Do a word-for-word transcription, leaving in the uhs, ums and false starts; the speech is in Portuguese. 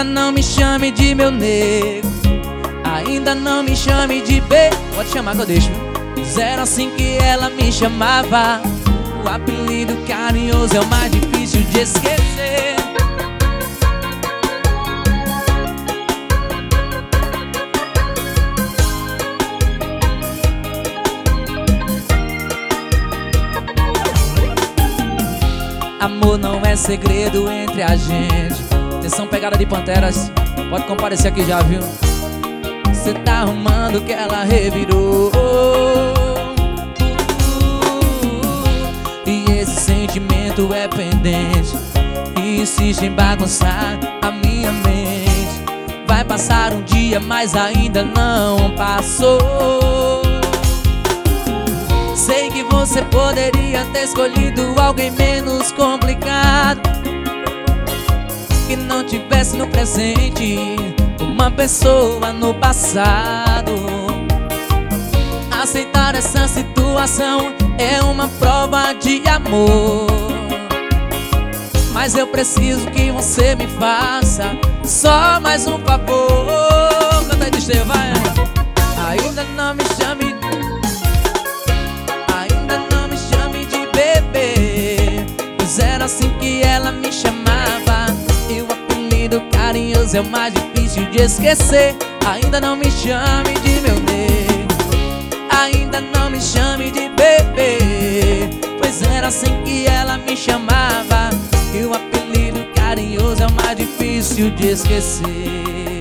Ainda não me chame de meu nego, ainda não me chame de B. Pode chamar que eu deixo. Zero assim que ela me chamava. O apelido carinhoso é o mais difícil de esquecer. Amor não é segredo entre a gente. Atenção, pegada de Panteras, pode comparecer aqui já, viu? Cê tá arrumando que ela revirou. E esse sentimento é pendente e insiste em bagunçar a minha mente. Vai passar um dia, mas ainda não passou. Sei que você poderia ter escolhido alguém menos complicado, que não tivesse no presente uma pessoa no passado. Aceitar essa situação é uma prova de amor, mas eu preciso que você me faça só mais um favor. Canta aí, Disteu, vai. Ainda não me chame, ainda não me chame de bebê, pois era assim que ela me chamava. E o apelido carinhoso é o mais difícil de esquecer. Ainda não me chame de meu nego, ainda não me chame de bebê, pois era assim que ela me chamava. E o apelido carinhoso é o mais difícil de esquecer.